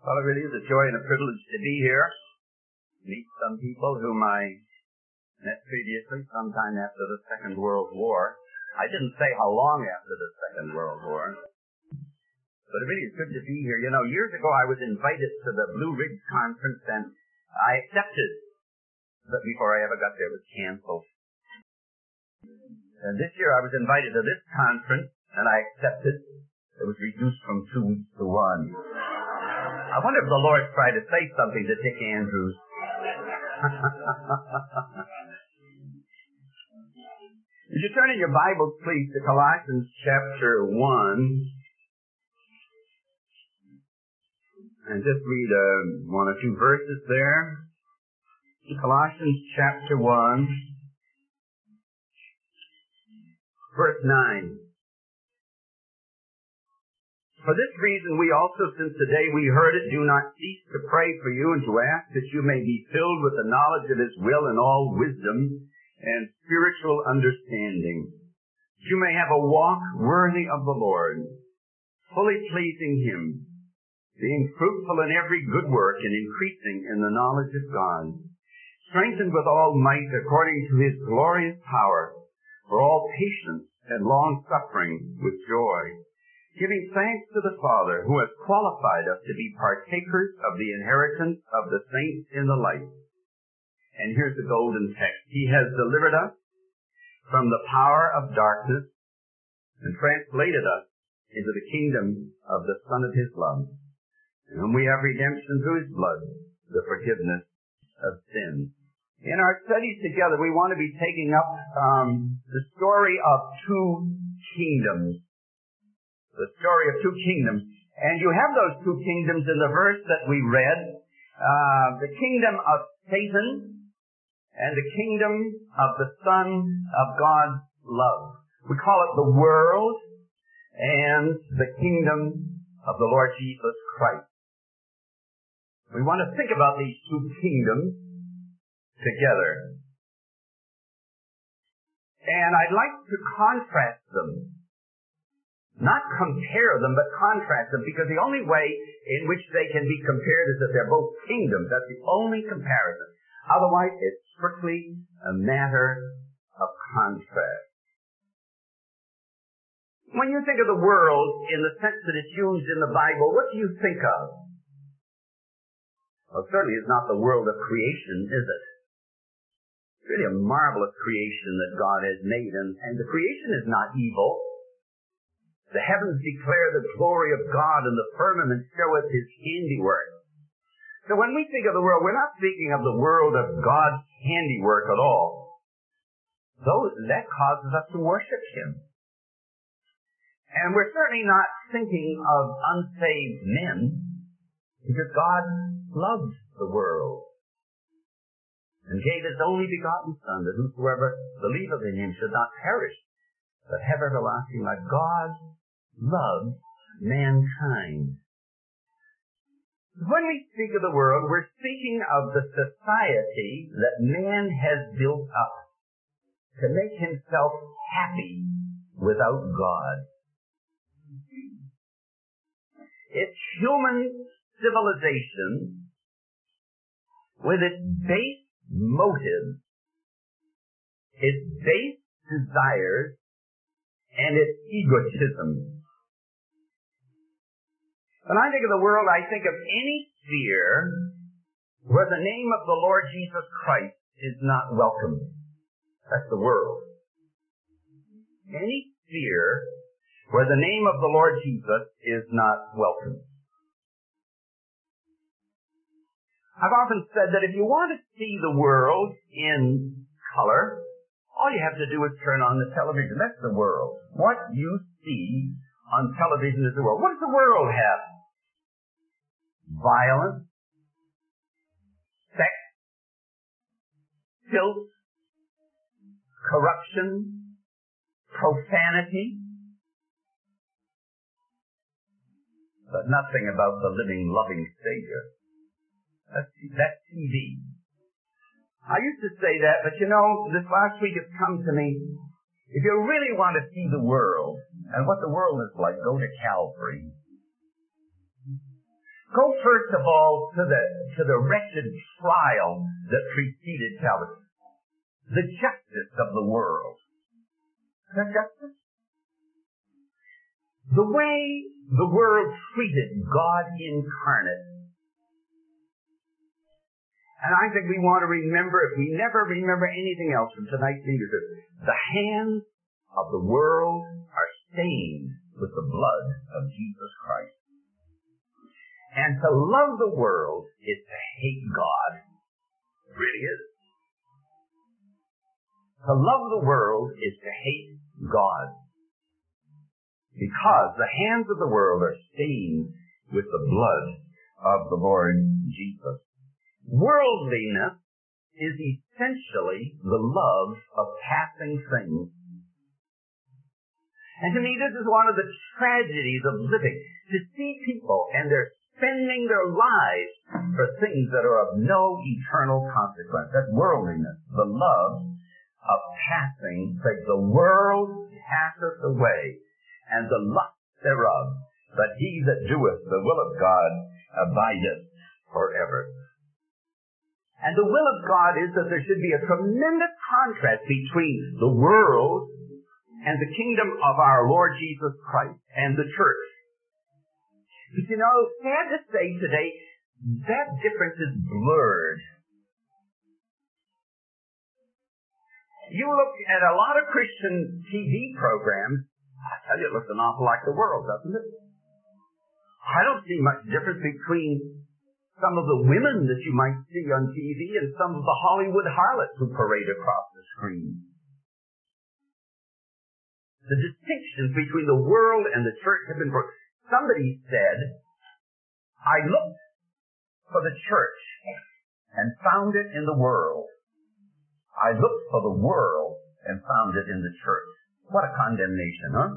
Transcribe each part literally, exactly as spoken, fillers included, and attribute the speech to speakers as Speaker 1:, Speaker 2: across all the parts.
Speaker 1: Well, it really is a joy and a privilege to be here. Meet some people whom I met previously, sometime after the Second World War. I didn't say how long after the Second World War, but it really is good to be here. You know, years ago I was invited to the Blue Ridge Conference, and I accepted, but before I ever got there, it was canceled. And this year I was invited to this conference, and I accepted. It was reduced from two weeks to one. I wonder if the Lord tried to say something to Dick Andrews. Would you turn in your Bibles, please, to Colossians chapter one, and just read uh, one or two verses there. Colossians chapter one, verse nine. For this reason we also, since the day we heard it, do not cease to pray for you and to ask that you may be filled with the knowledge of His will and all wisdom and spiritual understanding. You may have a walk worthy of the Lord, fully pleasing Him, being fruitful in every good work and increasing in the knowledge of God, strengthened with all might according to His glorious power, for all patience and long-suffering with joy, giving thanks to the Father who has qualified us to be partakers of the inheritance of the saints in the light. And here's the golden text. He has delivered us from the power of darkness and translated us into the kingdom of the Son of His love, in whom we have redemption through His blood, the forgiveness of sins. In our studies together, we want to be taking up um, the story of two kingdoms. The story of two kingdoms. And you have those two kingdoms in the verse that we read. Uh, the kingdom of Satan and the kingdom of the Son of God's love. We call it the world and the kingdom of the Lord Jesus Christ. We want to think about these two kingdoms together. And I'd like to contrast them. Not compare them, but contrast them, because the only way in which they can be compared is that they're both kingdoms. That's the only comparison. Otherwise, it's strictly a matter of contrast. When you think of the world in the sense that it's used in the Bible, what do you think of? Well, certainly it's not the world of creation, is it? It's really a marvelous creation that God has made, and, and the creation is not evil. The heavens declare the glory of God, and the firmament showeth His handiwork. So when we think of the world, we're not speaking of the world of God's handiwork at all. Though that causes us to worship Him. And we're certainly not thinking of unsaved men, because God loved the world and gave His only begotten Son, that whosoever believeth in Him should not perish, but have everlasting life. God loves mankind. When we speak of the world, we're speaking of the society that man has built up to make himself happy without God. It's human civilization with its base motives, its base desires, and its egotism. When I think of the world, I think of any sphere where the name of the Lord Jesus Christ is not welcome. That's the world. Any sphere where the name of the Lord Jesus is not welcome. I've often said that if you want to see the world in color, all you have to do is turn on the television. That's the world. What you see on television is the world. What does the world have? Violence, sex, filth, corruption, profanity, but nothing about the living, loving Savior. That's, that's T V. I used to say that, but you know, this last week it's come to me, if you really want to see the world and what the world is like, go to Calvary. Go first of all to the, to the wretched trial that preceded Calvary. The justice of the world. Is that justice? The way the world treated God incarnate. And I think we want to remember, if we never remember anything else from tonight's leadership, the hands of the world are stained with the blood of Jesus Christ. And to love the world is to hate God. It really is. To love the world is to hate God. Because the hands of the world are stained with the blood of the Lord Jesus. Worldliness is essentially the love of passing things. And to me, this is one of the tragedies of living. To see people and they're spending their lives for things that are of no eternal consequence. That's worldliness. The love of passing things. The world passeth away, and the lust thereof. But he that doeth the will of God abideth forever. And the will of God is that there should be a tremendous contrast between the world and the kingdom of our Lord Jesus Christ and the church. But you know, sad to say today, that difference is blurred. You look at a lot of Christian T V programs, I tell you, it looks an awful like the world, doesn't it? I don't see much difference between some of the women that you might see on T V and some of the Hollywood harlots who parade across the screen. The distinctions between the world and the church have been broken. Somebody said, I looked for the church and found it in the world. I looked for the world and found it in the church. What a condemnation, huh?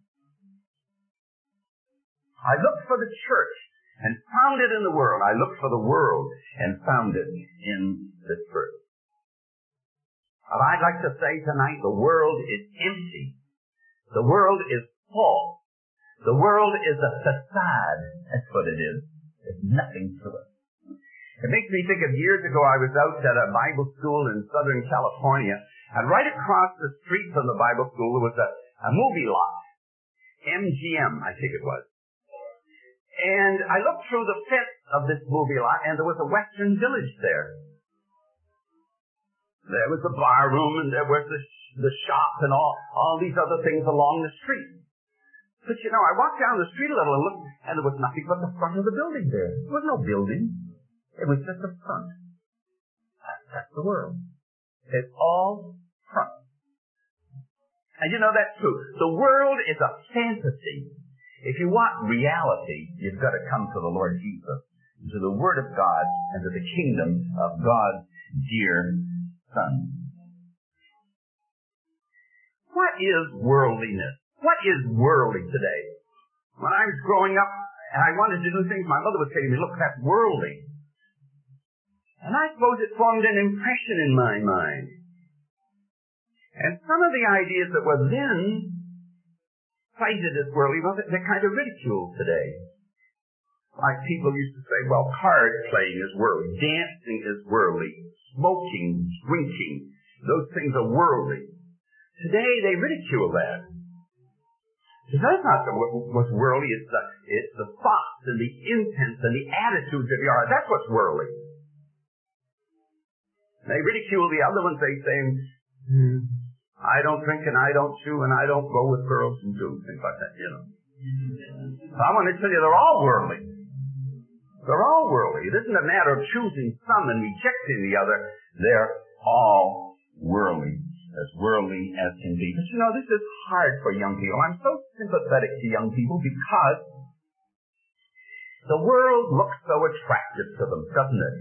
Speaker 1: I looked for the church and found it in the world. I looked for the world and found it in the church. But I'd like to say tonight, the world is empty. The world is false. The world is a facade. That's what it is. There's nothing to it. It makes me think of years ago I was out at a Bible school in Southern California, and right across the street from the Bible school there was a, a movie lot. M G M, I think it was. And I looked through the fence of this movie lot, and there was a Western Village there. There was the bar room, and there was the, the shop, and all, all these other things along the street. But you know, I walked down the street a little and looked, and there was nothing but the front of the building there. There was no building. It was just the front. That's, that's the world. It's all front. And you know, that's true. The world is a fantasy. If you want reality, you've got to come to the Lord Jesus, to the Word of God, and to the kingdom of God's dear Son. What is worldliness? What is worldly today? When I was growing up and I wanted to do things, my mother would say to me, look, that's worldly. And I suppose it formed an impression in my mind. And some of the ideas that were then cited as worldly, well, they're kind of ridiculed today. Like people used to say, well, card playing is worldly, dancing is worldly, smoking, drinking, those things are worldly. Today they ridicule that. That's not the, what's worldly. It's the, it's the thoughts and the intents and the attitudes of your heart. That's what's worldly. They ridicule the other ones. They say, hmm, I don't drink and I don't chew and I don't go with girls and do things like that, you know. So I want to tell you, they're all worldly. They're all worldly. It isn't a matter of choosing some and rejecting the other. They're all worldly. As worldly as can be. But you know, this is hard for young people. I'm so sympathetic to young people because the world looks so attractive to them, doesn't it?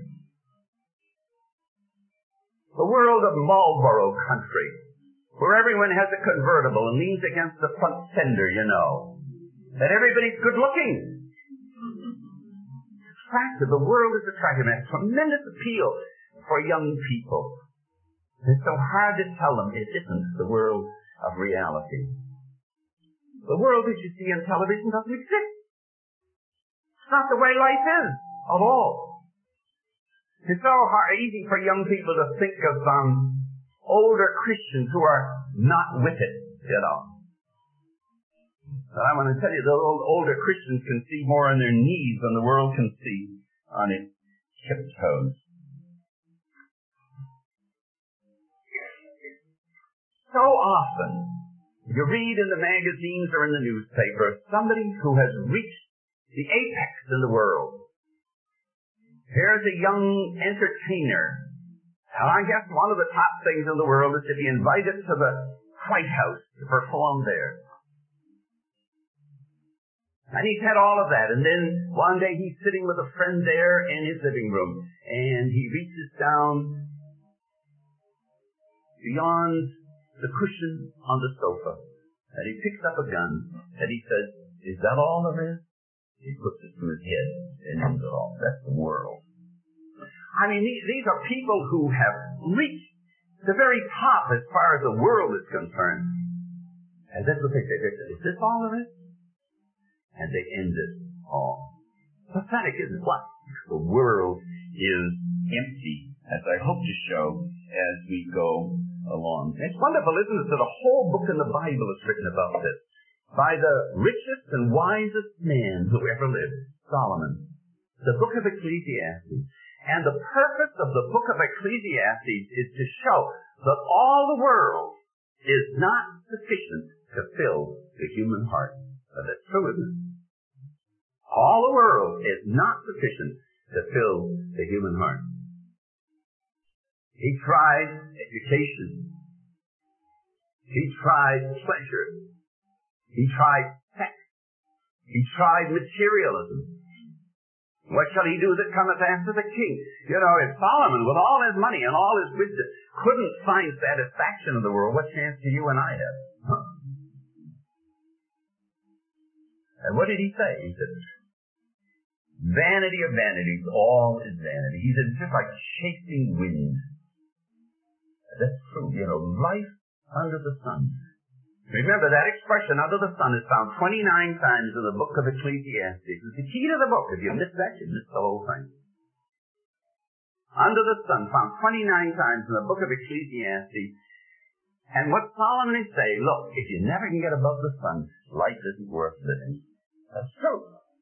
Speaker 1: The world of Marlboro country, where everyone has a convertible and leans against the front fender, you know. And everybody's good looking. Attractive. The world is attractive. It has tremendous appeal for young people. It's so hard to tell them it isn't the world of reality. The world that you see on television doesn't exist. not the way life is at all. It's so hard, easy for young people to think of um, older Christians who are not with it, you know. But I want to tell you, the old, older Christians can see more on their knees than the world can see on its tiptoes. So often, you read in the magazines or in the newspaper, somebody who has reached the apex in the world. Here's a young entertainer. And I guess one of the top things in the world is to be invited to the White House to perform there. And he's had all of that. And then one day he's sitting with a friend there in his living room. And he reaches down beyond the cushion on the sofa. And he picks up a gun. And he says, "Is that all there is?" He puts it to his head and ends it all. That's the world. I mean, these, these are people who have reached the very top as far as the world is concerned. And that's what they say. They say, "Is this all there is?" And they end it all. Pathetic, isn't it? What? The world is empty, as I hope to show as we go along. It's wonderful, isn't it, that a whole book in the Bible is written about this by the richest and wisest man who ever lived, Solomon. The book of Ecclesiastes. And the purpose of the book of Ecclesiastes is to show that all the world is not sufficient to fill the human heart. Now, that's true, isn't it? All the world is not sufficient to fill the human heart. He tried education. He tried pleasure. He tried sex. He tried materialism. What shall he do that cometh after the king? You know, if Solomon, with all his money and all his wisdom, couldn't find satisfaction in the world, what chance do you and I have? Huh? And what did he say? He said, "Vanity of vanities, all is vanity." He said, it's just like chasing wind. That's true. You know, life under the sun. Remember, that expression, under the sun, is found twenty-nine times in the book of Ecclesiastes. It's the key to the book. If you miss that, you miss the whole thing. Under the sun, found twenty-nine times in the book of Ecclesiastes. And what Solomon is saying, look, if you never can get above the sun, life isn't worth living. That's true.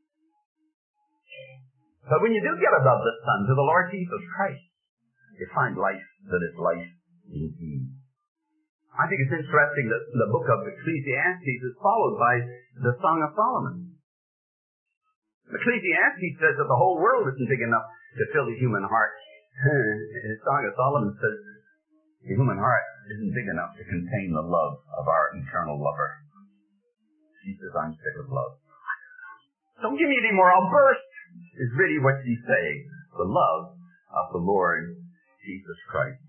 Speaker 1: But when you do get above the sun to the Lord Jesus Christ, you find life that is life indeed. I think it's interesting that the book of Ecclesiastes is followed by the Song of Solomon. Ecclesiastes says that the whole world isn't big enough to fill the human heart. The Song of Solomon says the human heart isn't big enough to contain the love of our eternal lover. She says, "I'm sick of love." Don't give me any more, I'll burst, is really what she's saying. The love of the Lord Jesus Christ.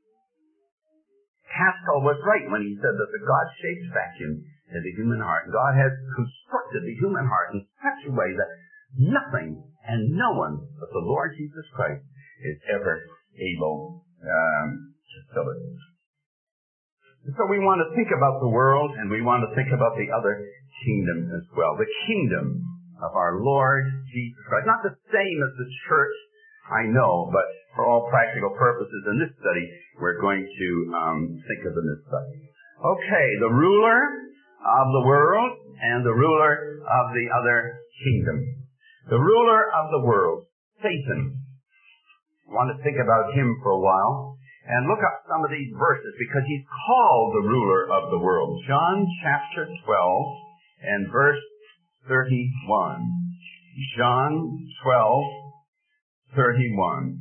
Speaker 1: Haskell was right when he said that the God-shaped vacuum is the human heart. God has constructed the human heart in such a way that nothing and no one but the Lord Jesus Christ is ever able um, to fill it. So we want to think about the world, and we want to think about the other kingdom as well. The kingdom of our Lord Jesus Christ. Not the same as the church, I know, but for all practical purposes in this study, we're going to um, think of in this study. Okay, the ruler of the world and the ruler of the other kingdom. The ruler of the world, Satan. I want to think about him for a while and look up some of these verses because he's called the ruler of the world. John chapter twelve and verse thirty-one. John twelve, thirty-one.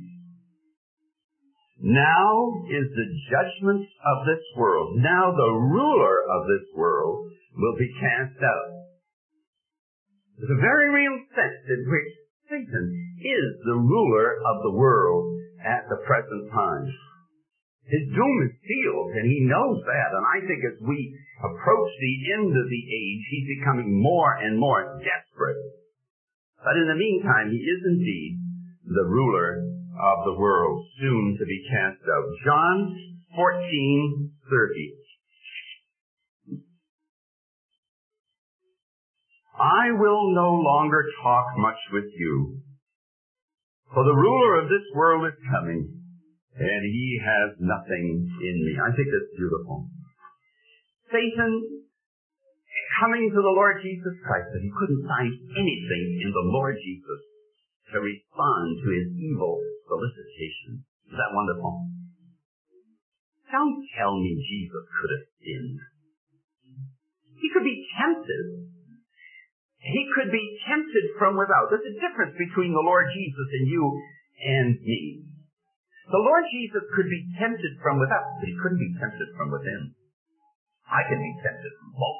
Speaker 1: Now is the judgment of this world. Now the ruler of this world will be cast out. There's a very real sense in which Satan is the ruler of the world at the present time. His doom is sealed, and he knows that. And I think as we approach the end of the age, he's becoming more and more desperate. But in the meantime, he is indeed the ruler of the world, soon to be cast out. John fourteen thirty. I will no longer talk much with you, for the ruler of this world is coming, and he has nothing in me. I think that's beautiful. Satan coming to the Lord Jesus Christ, but he couldn't find anything in the Lord Jesus to respond to his evil solicitation. Is that wonderful? Don't tell me Jesus could have sinned. He could be tempted. He could be tempted from without. There's a difference between the Lord Jesus and you and me. The Lord Jesus could be tempted from without, but he couldn't be tempted from within. I can be tempted from both.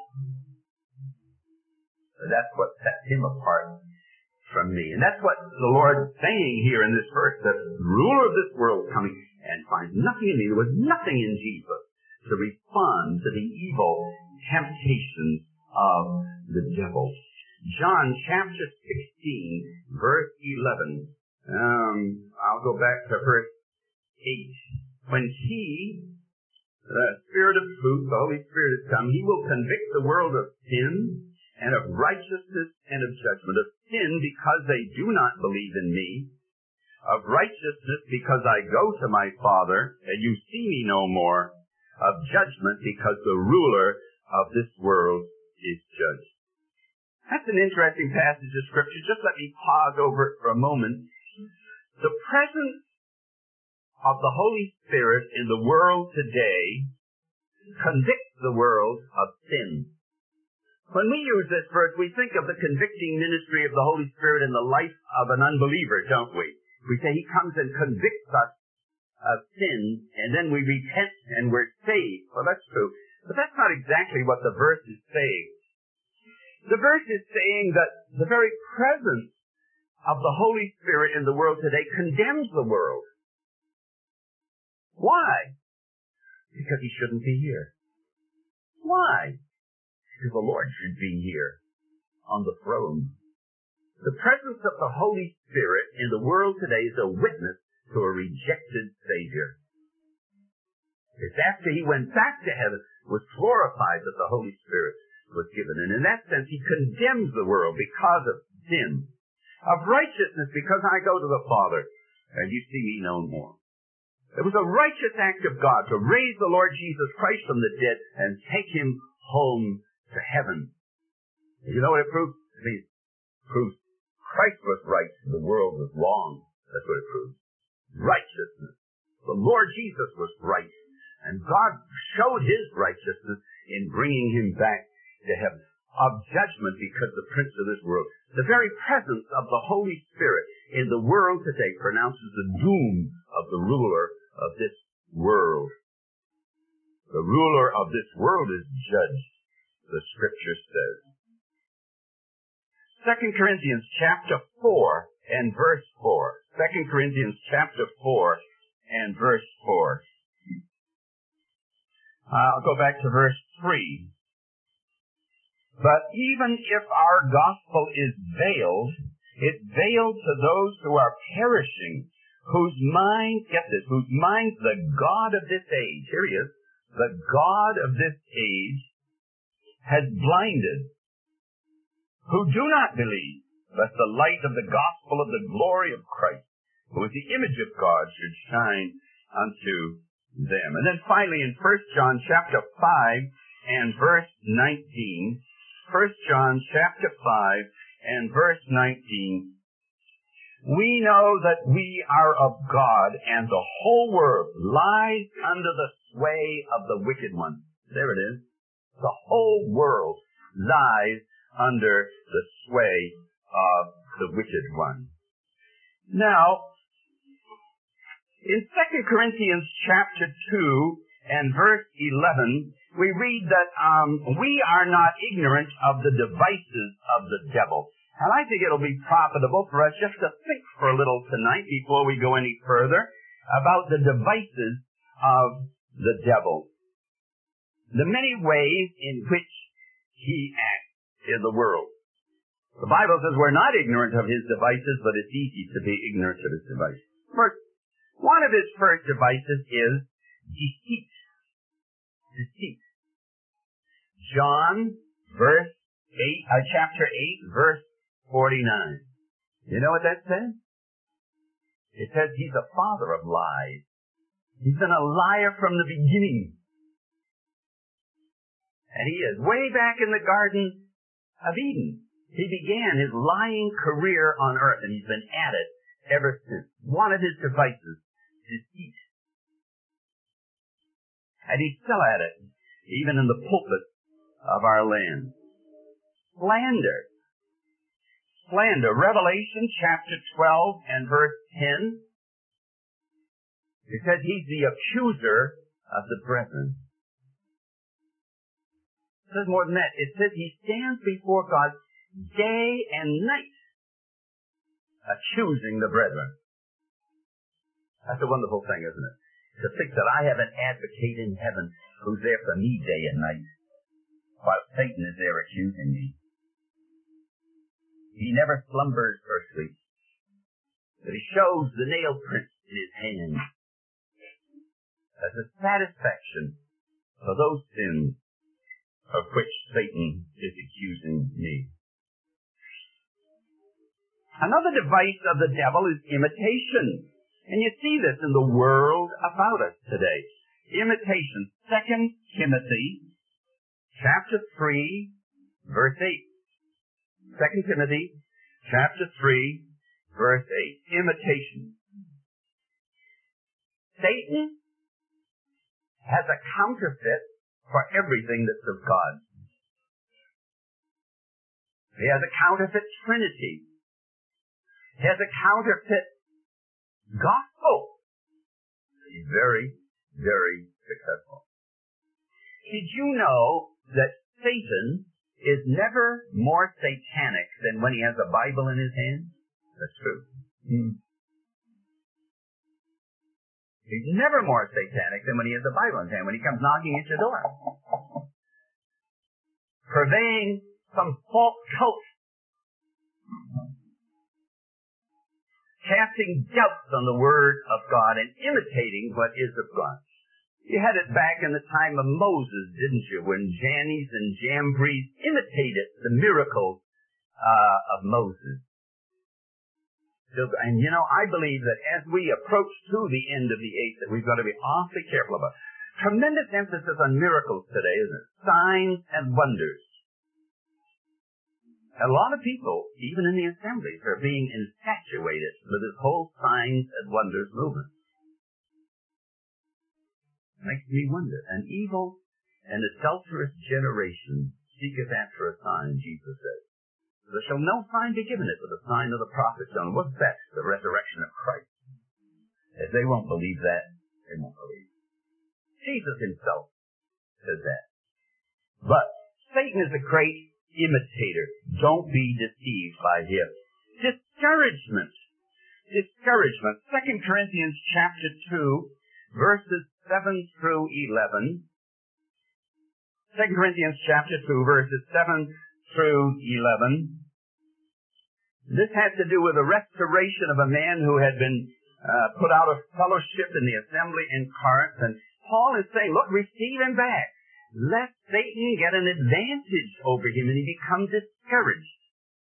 Speaker 1: That's what sets him apart from me. And that's what the Lord is saying here in this verse, that the ruler of this world coming and finds nothing in me. There was nothing in Jesus to respond to the evil temptations of the devil. John chapter sixteen, verse eleven. Um, I'll go back to verse eight. When he, the Spirit of truth, the Holy Spirit has come, he will convict the world of sin and of righteousness and of judgment. Of sin, because they do not believe in me. Of righteousness, because I go to my Father, and you see me no more. Of judgment, because the ruler of this world is judged. That's an interesting passage of Scripture. Just let me pause over it for a moment. The presence of the Holy Spirit in the world today convicts the world of sin. When we use this verse, we think of the convicting ministry of the Holy Spirit in the life of an unbeliever, don't we? We say he comes and convicts us of sin, and then we repent and we're saved. Well, that's true. But that's not exactly what the verse is saying. The verse is saying that the very presence of the Holy Spirit in the world today condemns the world. Why? Because he shouldn't be here. Why? Because the Lord should be here on the throne. The presence of the Holy Spirit in the world today is a witness to a rejected Savior. It's after he went back to heaven, was glorified, that the Holy Spirit was given. And in that sense, he condemns the world because of sin. Of righteousness, because I go to the Father, and you see me no more. It was a righteous act of God to raise the Lord Jesus Christ from the dead and take him home to heaven. You know what it proves? It means, it proves Christ was right and the world was wrong. That's what it proves. Righteousness. The Lord Jesus was right, and God showed his righteousness in bringing him back to heaven. Of judgment, because the prince of this world, the very presence of the Holy Spirit in the world today pronounces the doom of the ruler of this world. The ruler of this world is judged, the Scripture says. Second Corinthians chapter four and verse four. Second Corinthians chapter four and verse four. I'll go back to verse three. But even if our gospel is veiled, it's veiled to those who are perishing, whose minds, get this, whose minds the God of this age, here he is, the God of this age has blinded, who do not believe, lest the light of the gospel of the glory of Christ, who is the image of God, should shine unto them. And then finally in First John chapter five and verse nineteen, First John chapter five and verse nineteen, we know that we are of God, and the whole world lies under the sway of the wicked one. There it is. The whole world lies under the sway of the wicked one. Now, in Second Corinthians chapter two and verse eleven, we read that um, we are not ignorant of the devices of the devil. And I think it'll be profitable for us just to think for a little tonight before we go any further about the devices of the devil. The many ways in which he acts in the world. The Bible says we're not ignorant of his devices, but it's easy to be ignorant of his devices. First, one of his first devices is deceit. Deceit. John, verse eight, uh, chapter eight, verse forty-nine. You know what that says? It says he's a father of lies. He's been a liar from the beginning. And he is way back in the Garden of Eden. He began his lying career on earth, and he's been at it ever since. One of his devices, deceit. And he's still at it, even in the pulpit of our land. Slander. Slander. Revelation chapter twelve and verse ten. It says he's the accuser of the brethren. It says more than that. It says he stands before God day and night, accusing the brethren. That's a wonderful thing, isn't it? To think that I have an advocate in heaven who's there for me day and night, while Satan is there accusing me. He never slumbers or sleeps, but he shows the nail prints in his hand as a satisfaction for those sins of which Satan is accusing me. Another device of the devil is imitation. And you see this in the world about us today. Imitation. Second Timothy chapter three, verse eight. Second Timothy chapter three, verse eight. Imitation. Satan has a counterfeit for everything that's of God. He has a counterfeit Trinity. He has a counterfeit gospel. He's very, very successful. Did you know that Satan is never more satanic than when he has a Bible in his hand? That's true. Hmm. He's never more satanic than when he has a Bible in his hand, when he comes knocking at your door. Purveying some false cult. Casting doubts on the Word of God and imitating what is of God. You had it back in the time of Moses, didn't you, when Jannes and Jambres imitated the miracles uh, of Moses. So, and you know, I believe that as we approach to the end of the age, that we've got to be awfully careful about. Tremendous emphasis on miracles today, isn't it? Signs and wonders. A lot of people, even in the assemblies, are being infatuated with this whole signs and wonders movement. Makes me wonder. An evil and adulterous generation seeketh after a sign, Jesus says. There shall no sign be given it but the sign of the prophet Jonah. What's that? The resurrection of Christ. If they won't believe that, they won't believe. Jesus himself says that. But Satan is a great imitator. Don't be deceived by him. Discouragement. Discouragement. Second Corinthians chapter two, verses seven through eleven. Second Corinthians chapter two, verses seven through eleven. This has to do with the restoration of a man who had been uh, put out of fellowship in the assembly in Corinth. And Paul is saying, look, receive him back. Let Satan get an advantage over him and he becomes discouraged.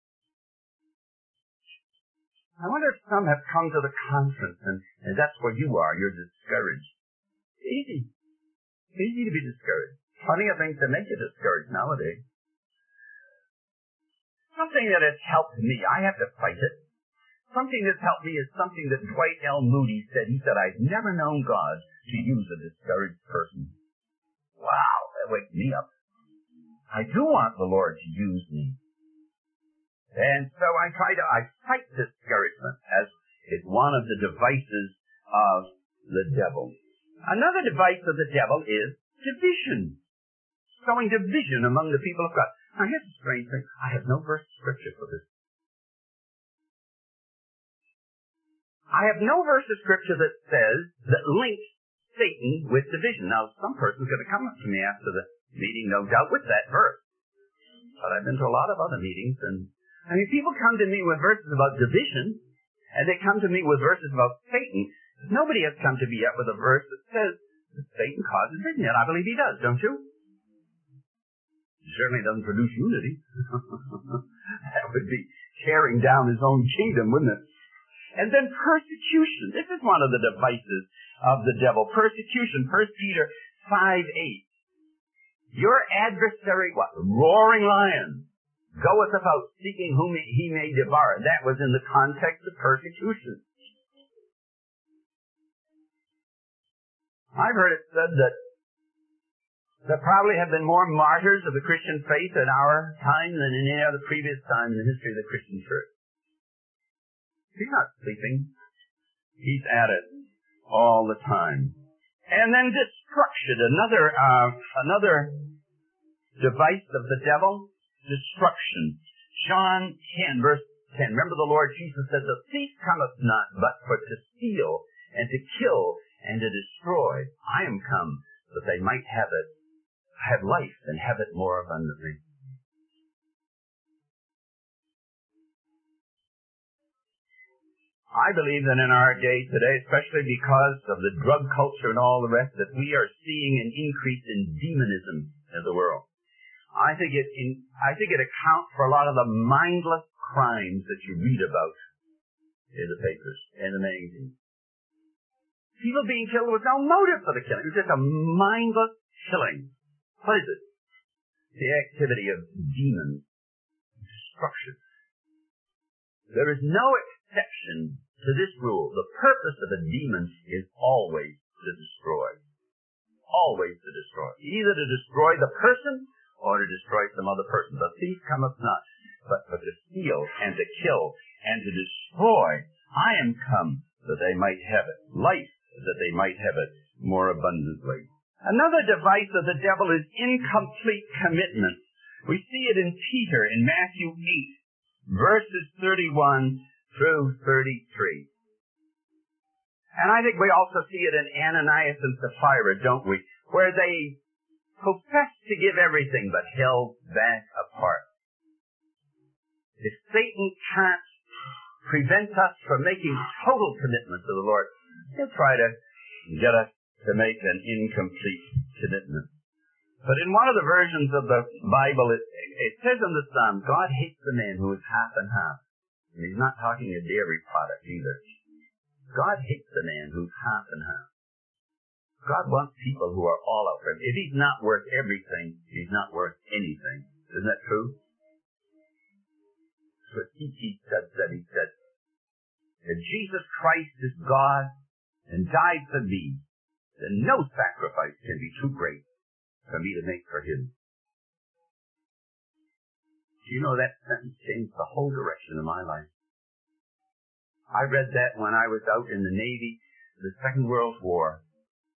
Speaker 1: I wonder if some have come to the conference and, and that's where you are. You're discouraged. Easy. Easy to be discouraged. Plenty of things that make you discouraged nowadays. Something that has helped me, I have to fight it. Something that's helped me is something that Dwight L. Moody said. He said, I've never known God to use a discouraged person. Wow, that wakes me up. I do want the Lord to use me. And so I try to, I fight discouragement as it's one of the devices of the devil. Another device of the devil is division. Sowing division among the people of God. Now here's a strange thing. I have no verse of scripture for this. I have no verse of scripture that says, that links Satan with division. Now, some person's going to come up to me after the meeting, no doubt, with that verse. But I've been to a lot of other meetings, and I mean, people come to me with verses about division, and they come to me with verses about Satan. Nobody has come to me yet with a verse that says that Satan causes division, and I believe he does, don't you? It certainly doesn't produce unity. That would be tearing down his own kingdom, wouldn't it? And then persecution. This is one of the devices of the devil. Persecution. First Peter five eight. Your adversary, what? Roaring lion, goeth about seeking whom he may devour. That was in the context of persecution. I've heard it said that there probably have been more martyrs of the Christian faith in our time than in any other previous time in the history of the Christian church. He's not sleeping. He's at it all the time. And then destruction, another uh, another device of the devil, destruction. John ten, verse ten. Remember the Lord Jesus said, the thief cometh not but for to steal and to kill and to destroy. I am come that they might have it, have life and have it more abundantly. I believe that in our day today, especially because of the drug culture and all the rest, that we are seeing an increase in demonism in the world. I think it in, I think it accounts for a lot of the mindless crimes that you read about in the papers and the magazines. People being killed with no motive for the killing. It's just a mindless killing. What is it? The activity of demons. Destruction. There is no exception to this rule. The purpose of a demon is always to destroy. Always to destroy. Either to destroy the person or to destroy some other person. The thief cometh not, but for to steal and to kill and to destroy. I am come that they might have it. Life, that they might have it more abundantly. Another device of the devil is incomplete commitment. We see it in Peter in Matthew eight, verses thirty-one through thirty-three. And I think we also see it in Ananias and Sapphira, don't we? Where they professed to give everything but held back apart. If Satan can't prevent us from making total commitment to the Lord, he'll try to get us to make an incomplete commitment. But in one of the versions of the Bible, it, it says in the Psalm, God hates the man who is half and half. And he's not talking a dairy product either. God hates the man who's half and half. God wants people who are all out for him. If he's not worth everything, he's not worth anything. Isn't that true? That's what T T said, said. He said, if Jesus Christ is God and died for me, then no sacrifice can be too great for me to make for him. Do you know that sentence changed the whole direction of my life? I read that when I was out in the Navy, the Second World War.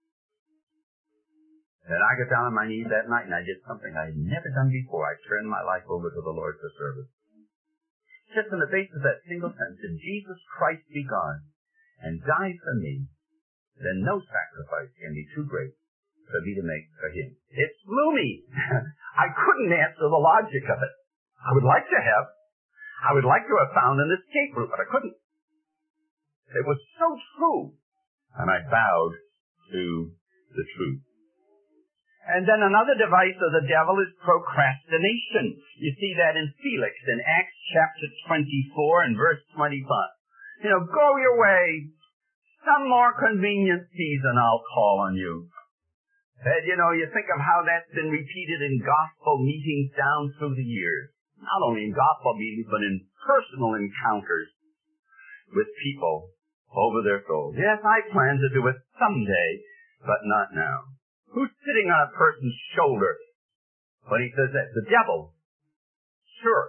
Speaker 1: And I got down on my knees that night and I did something I had never done before. I turned my life over to the Lord for service. Just on the basis of that single sentence, if Jesus Christ be God and died for me, then no sacrifice can be too great for me to make for him. It blew me. I couldn't answer the logic of it. I would like to have. I would like to have found an escape route, but I couldn't. It was so true. And I bowed to the truth. And then another device of the devil is procrastination. You see that in Felix in Acts chapter twenty-four and verse twenty-five. You know, go your way. Some more convenient season I'll call on you. And you know, you think of how that's been repeated in gospel meetings down through the years. Not only in gospel meetings, but in personal encounters with people over their souls. Yes, I plan to do it someday, but not now. Who's sitting on a person's shoulder when he says that? The devil. Sure.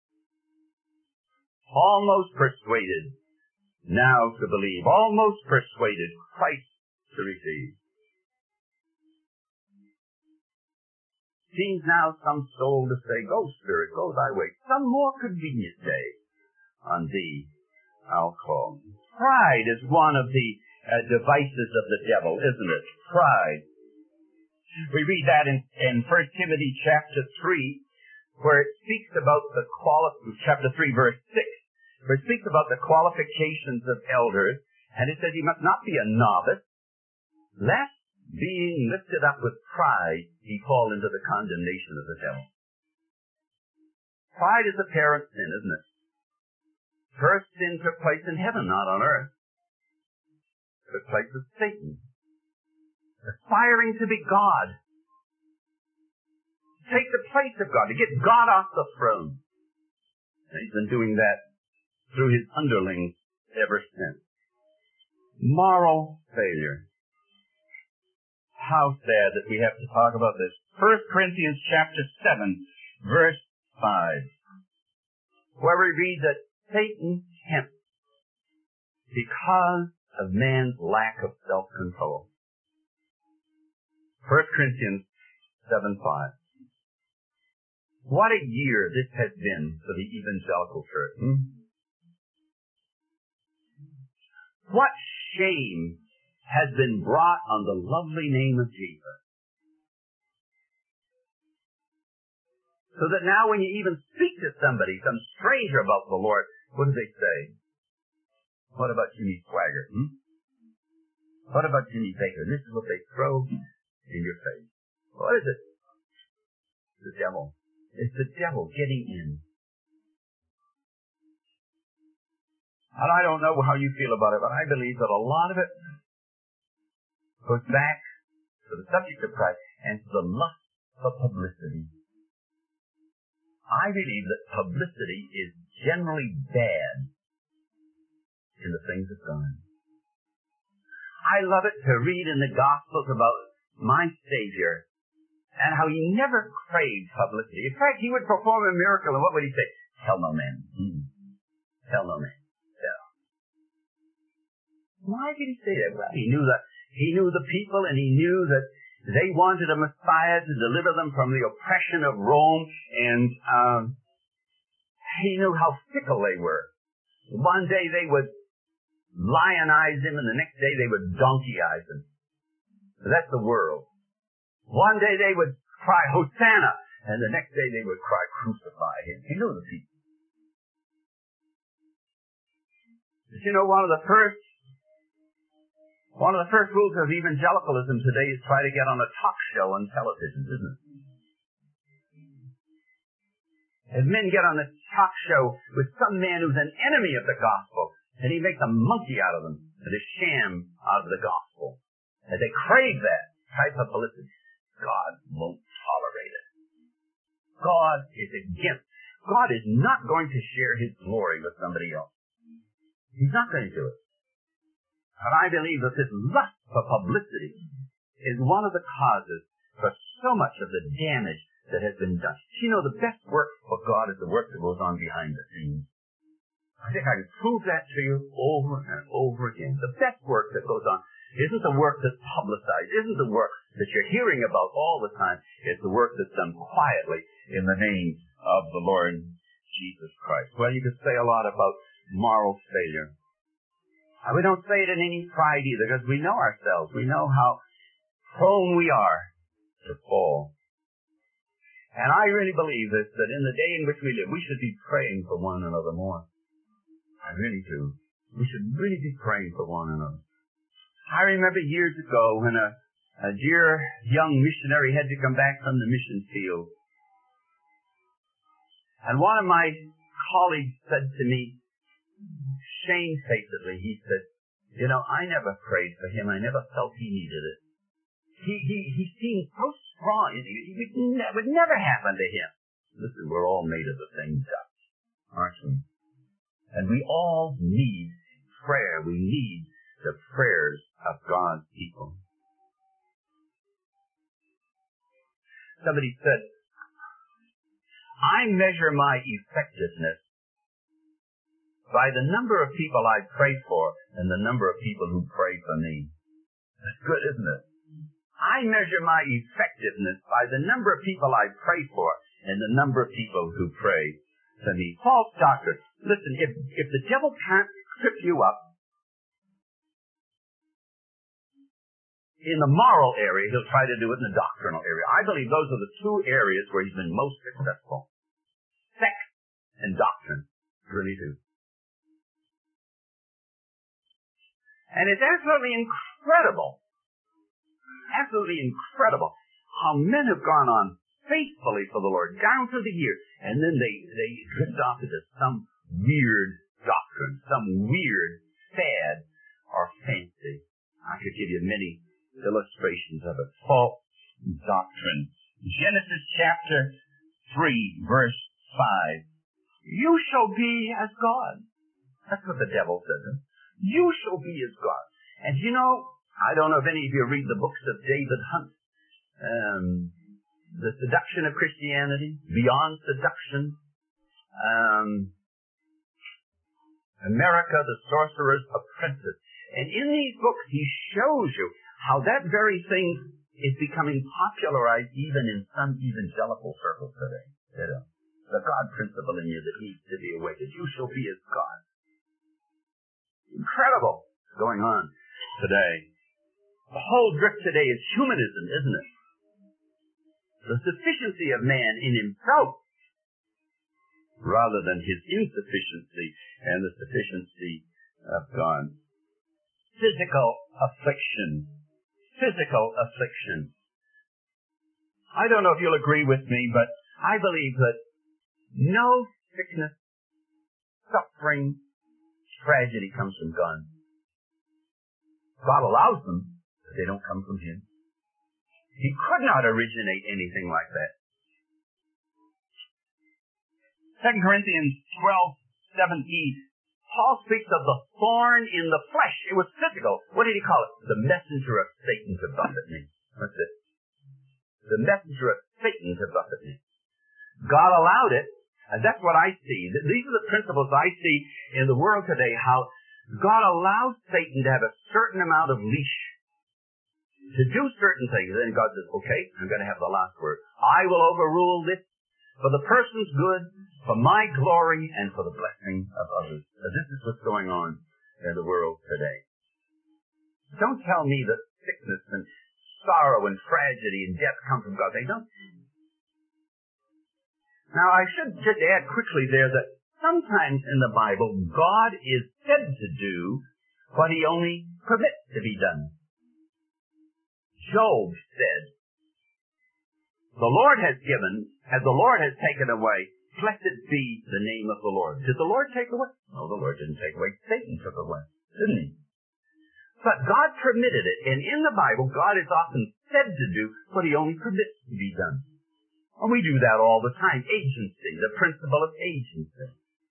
Speaker 1: Almost persuaded now to believe. Almost persuaded Christ to receive. Seems now some soul to say, go, Spirit, go thy way. Some more convenient day on thee I'll call. Pride is one of the uh, devices of the devil, isn't it? Pride. We read that in, in First Timothy chapter three, where it speaks about the quali- chapter three, verse six, where it speaks about the qualifications of elders, and it says he must not be a novice, lest being lifted up with pride, he fall into the condemnation of the devil. Pride is a parent sin, isn't it? First sin took place in heaven, not on earth. It took place with Satan. Aspiring to be God. To take the place of God, to get God off the throne. And he's been doing that through his underlings ever since. Moral failure. How sad that we have to talk about this. First Corinthians chapter seven, verse five. Where we read that Satan tempts because of man's lack of self-control. First Corinthians seven five. What a year this has been for the evangelical church. Hmm? What shame has been brought on the lovely name of Jesus. So that now when you even speak to somebody, some stranger about the Lord, what do they say? What about Jimmy Swagger? Hmm? What about Jimmy Baker? This is what they throw in your face. What is it? The devil. It's the devil getting in. And I don't know how you feel about it, but I believe that a lot of it goes back to the subject of pride and to the lust for publicity. I believe that publicity is generally bad in the things of God. I love it to read in the Gospels about my Savior and how he never craved publicity. In fact, he would perform a miracle, and what would he say? Tell no man. Mm. Tell no man. Tell. Why did he say that? Well, he knew that he knew the people, and he knew that they wanted a Messiah to deliver them from the oppression of Rome, and um, he knew how fickle they were. One day they would lionize him, and the next day they would donkeyize him. That's the world. One day they would cry, Hosanna, and the next day they would cry, crucify him. He knew the people. But you know, one of the first, one of the first rules of evangelicalism today is try to get on a talk show on television, isn't it? As men get on a talk show with some man who's an enemy of the gospel, and he makes a monkey out of them, and a sham out of the gospel. And they crave that type of publicity. God won't tolerate it. God is against. God is not going to share his glory with somebody else. He's not going to do it. And I believe that this lust for publicity is one of the causes for so much of the damage that has been done. You know, the best work for God is the work that goes on behind the scenes. I think I can prove that to you over and over again. The best work that goes on isn't the work that's publicized, isn't the work that you're hearing about all the time. It's the work that's done quietly in the name of the Lord Jesus Christ. Well, you could say a lot about moral failure. And we don't say it in any pride either, because we know ourselves. We know how prone we are to fall. And I really believe this, that in the day in which we live, we should be praying for one another more. I really do. We should really be praying for one another. I remember years ago when a, a dear young missionary had to come back from the mission field. And one of my colleagues said to me, shamefacedly, he said, you know, I never prayed for him. I never felt he needed it. He he he seemed so strong. It, it, it would never happen to him. Listen, we're all made of the same dust, aren't we? And we all need prayer. We need the prayers of God's people. Somebody said, I measure my effectiveness by the number of people I pray for and the number of people who pray for me. That's good, isn't it? I measure my effectiveness by the number of people I pray for and the number of people who pray for me. False doctrine. Listen, if, if the devil can't trip you up in the moral area, he'll try to do it in the doctrinal area. I believe those are the two areas where he's been most successful. Sex and doctrine. Really do. And it's absolutely incredible, absolutely incredible how men have gone on faithfully for the Lord down through the years, and then they, they drift off into some weird doctrine, some weird fad or fancy. I could give you many illustrations of it. False doctrine. Genesis chapter three, verse five. You shall be as God. That's what the devil says. You shall be as God. And you know, I don't know if any of you read the books of David Hunt. Um, The Seduction of Christianity, Beyond Seduction, um, America, the Sorcerer's Apprentice. And in these books, he shows you how that very thing is becoming popularized even in some evangelical circles today. You know, the God principle in you that needs to be awakened. You shall be as God. Incredible what's going on today. The whole drift today is humanism, isn't it? The sufficiency of man in himself rather than his insufficiency and the sufficiency of God. Physical affliction. Physical affliction. I don't know if you'll agree with me, but I believe that no sickness, suffering, tragedy comes from God. God allows them, but they don't come from Him. He could not originate anything like that. Second Corinthians twelve seventeen. Paul speaks of the thorn in the flesh. It was physical. What did he call it? The messenger of Satan to buffet me. That's it. The messenger of Satan to buffet me. God allowed it, and that's what I see. These are the principles I see in the world today, how God allows Satan to have a certain amount of leash to do certain things. Then God says, okay, I'm going to have the last word. I will overrule this for the person's good, for my glory, and for the blessing of others. So this is what's going on in the world today. Don't tell me that sickness and sorrow and tragedy and death come from God. They don't. Now, I should just add quickly there that sometimes in the Bible, God is said to do what He only permits to be done. Job said, the Lord has given, as the Lord has taken away, blessed be the name of the Lord. Did the Lord take away? No, the Lord didn't take away. Satan took away, didn't he? But God permitted it, and in the Bible, God is often said to do what He only permits to be done. And we do that all the time. Agency, the principle of agency.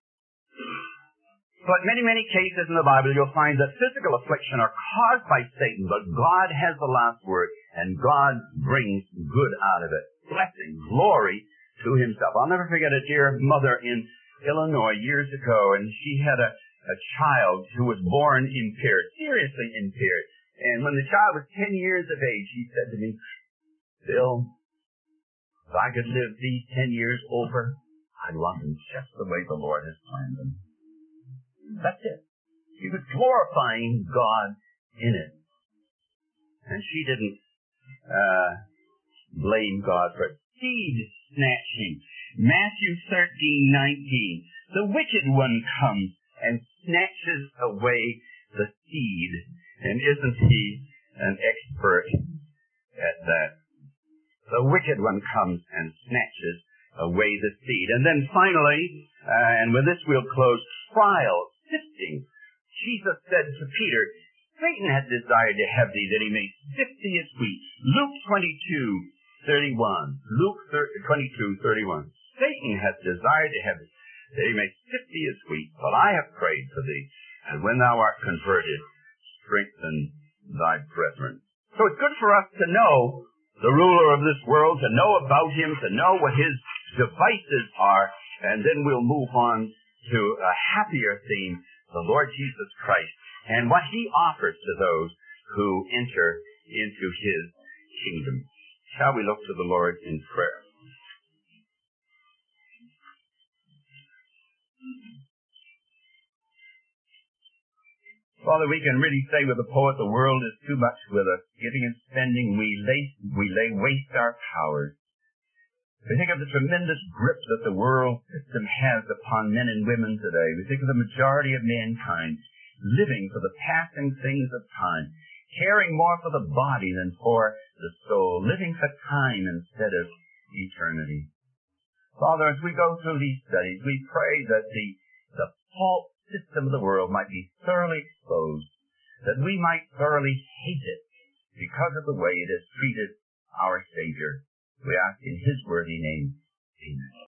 Speaker 1: But many, many cases in the Bible, you'll find that physical affliction are caused by Satan, but God has the last word, and God brings good out of it. Blessing, glory to Himself. I'll never forget a dear mother in Illinois years ago, and she had a, a child who was born impaired, seriously impaired. And when the child was ten years of age, she said to me, Bill, if I could live these ten years over, I'd want them just the way the Lord has planned them. That's it. She was glorifying God in it. And she didn't uh, blame God for it. Seed snatching. Matthew thirteen nineteen. The wicked one comes and snatches away the seed. And isn't he an expert at that? The wicked one comes and snatches away the seed. And then finally, uh, and with this we'll close, trials, sifting. Jesus said to Peter, Satan hath desired to have thee, that he may sift thee as wheat. Luke twenty-two thirty-one. Luke twenty-two thirty-one. Satan hath desired to have thee, that he may sift thee as wheat. But I have prayed for thee, and when thou art converted, strengthen thy brethren. So it's good for us to know the ruler of this world, to know about him, to know what his devices are, and then we'll move on to a happier theme, the Lord Jesus Christ, and what He offers to those who enter into His kingdom. Shall we look to the Lord in prayer? Father, we can really say with the poet, the world is too much with us. Giving and spending, we lay, we lay waste our powers. We think of the tremendous grip that the world system has upon men and women today. We think of the majority of mankind living for the passing things of time, caring more for the body than for the soul, living for time instead of eternity. Father, as we go through these studies, we pray that the, the false system of the world might be thoroughly exposed, that we might thoroughly hate it because of the way it has treated our Savior. We ask in His worthy name. Amen.